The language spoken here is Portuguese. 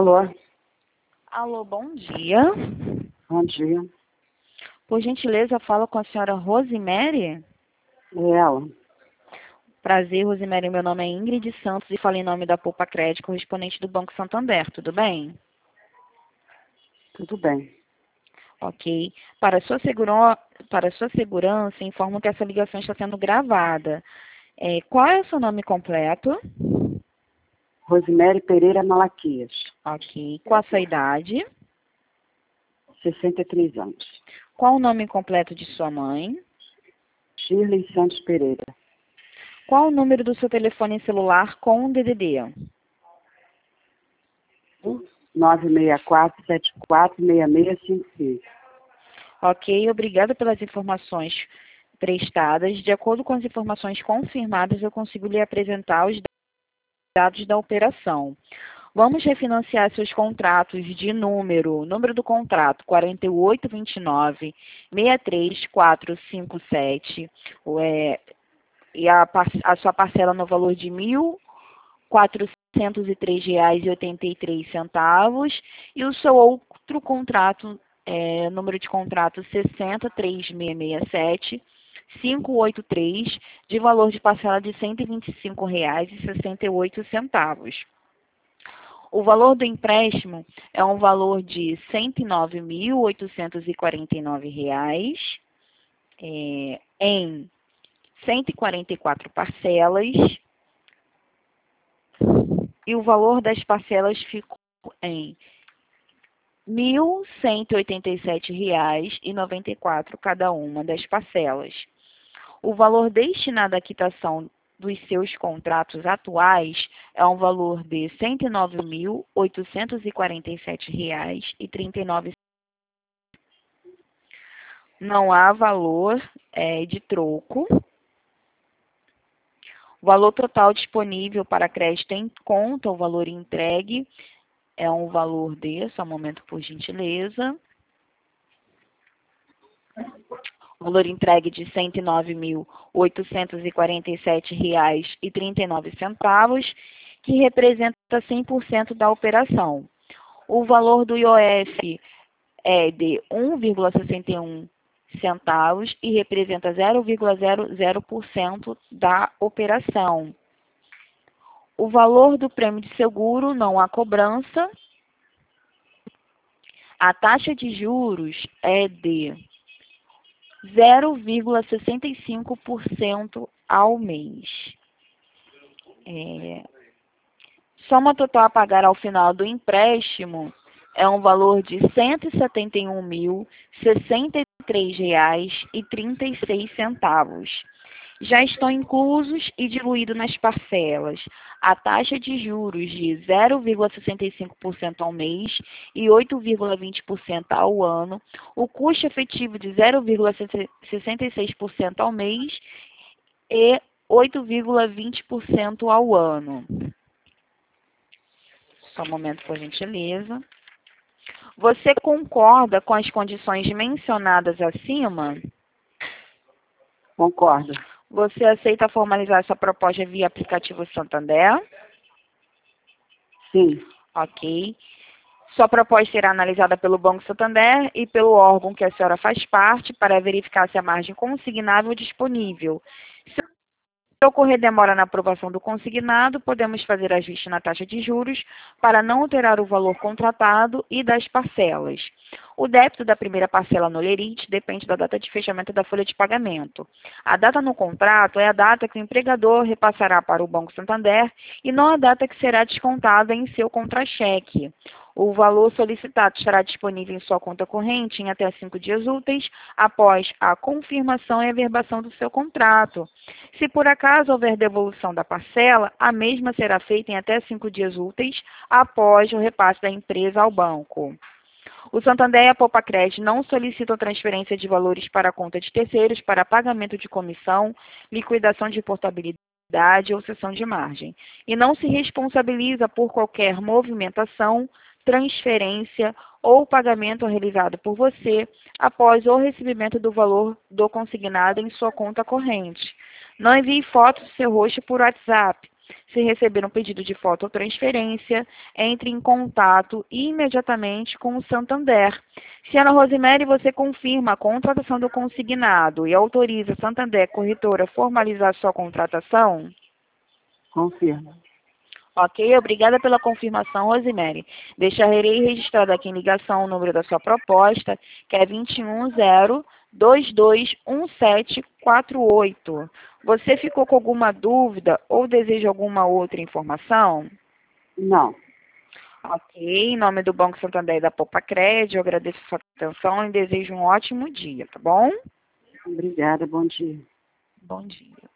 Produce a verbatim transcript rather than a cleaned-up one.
Alô, Alô, bom dia. bom dia. Por gentileza, falo com a senhora Rosemary. É ela. Prazer, Rosemary. Meu nome é Ingrid Santos e falo em nome da Poupa Crédito, correspondente do Banco Santander. Tudo bem? Tudo bem. Ok. Para sua, seguro... Para sua segurança, informo que essa ligação está sendo gravada. É, qual é o seu nome completo? Rosemary Pereira Malaquias, Ok. Qual a sua idade? sessenta e três anos. Qual o nome completo de sua mãe? Shirley Santos Pereira. Qual o número do seu telefone celular com o D D D? nove seis quatro, sete quatro, seis seis cinco cinco. Ok, obrigada pelas informações prestadas. De acordo com as informações confirmadas, eu consigo lhe apresentar os dados da operação. Vamos refinanciar seus contratos de número, número do contrato quatro oito dois nove, seis três quatro cinco sete, é, e a, a sua parcela no valor de mil quatrocentos e três reais e oitenta e três centavos, e o seu outro contrato, é, número de contrato sessenta, três seis seis sete, cinco oito três, de valor de parcela de cento e vinte e cinco reais e sessenta e oito centavos. O valor do empréstimo é um valor de cento e nove mil oitocentos e quarenta e nove reais, é, em cento e quarenta e quatro parcelas, e o valor das parcelas ficou em mil cento e oitenta e sete reais e noventa e quatro cada uma das parcelas. O valor destinado à quitação dos seus contratos atuais é um valor de cento e nove mil oitocentos e quarenta e sete reais e trinta e nove centavos. Não há valor é, de troco. O valor total disponível para crédito em conta, o valor entregue, é um valor de, só um momento por gentileza, o valor entregue de cento e nove mil oitocentos e quarenta e sete reais e trinta e nove centavos, que representa cem por cento da operação. O valor do I O F é de um vírgula sessenta e um centavos e representa zero vírgula zero zero por cento da operação. O valor do prêmio de seguro, não há cobrança. A taxa de juros é de zero vírgula sessenta e cinco por cento ao mês. É, soma total a pagar ao final do empréstimo é um valor de cento e setenta e um mil sessenta e três reais e trinta e seis centavos. Já estão inclusos e diluídos nas parcelas a taxa de juros de zero vírgula sessenta e cinco por cento ao mês e oito vírgula vinte por cento ao ano, o custo efetivo de zero vírgula sessenta e seis por cento ao mês e oito vírgula vinte por cento ao ano. Só um momento, por gentileza. Você concorda com as condições mencionadas acima? Concordo. Você aceita formalizar essa proposta via aplicativo Santander? Sim. Ok. Sua proposta será analisada pelo Banco Santander e pelo órgão que a senhora faz parte para verificar se a margem consignável é disponível. Se ocorrer demora na aprovação do consignado, podemos fazer ajuste na taxa de juros para não alterar o valor contratado e das parcelas. O débito da primeira parcela no lerite depende da data de fechamento da folha de pagamento. A data no contrato é a data que o empregador repassará para o Banco Santander e não a data que será descontada em seu contra-cheque. O valor solicitado estará disponível em sua conta corrente em até cinco dias úteis após a confirmação e averbação do seu contrato. Se por acaso houver devolução da parcela, a mesma será feita em até cinco dias úteis após o repasse da empresa ao banco. O Santander e a Poupa Crédito não solicitam transferência de valores para a conta de terceiros para pagamento de comissão, liquidação de portabilidade ou cessão de margem, e não se responsabiliza por qualquer movimentação, transferência ou pagamento realizado por você após o recebimento do valor do consignado em sua conta corrente. Não envie fotos do seu rosto por WhatsApp. Se receber um pedido de foto ou transferência, entre em contato imediatamente com o Santander. Se Ana Rosemary, você confirma a contratação do consignado e autoriza a Santander Corretora a formalizar sua contratação? Confirmo. Ok, obrigada pela confirmação, Rosemary. Deixarei registrado aqui em ligação o número da sua proposta, que é dois um zero, dois dois um sete quatro oito. Você ficou com alguma dúvida ou deseja alguma outra informação? Não. Ok, em nome do Banco Santander e da Popacred, eu agradeço a sua atenção e desejo um ótimo dia, tá bom? Obrigada, bom dia. Bom dia.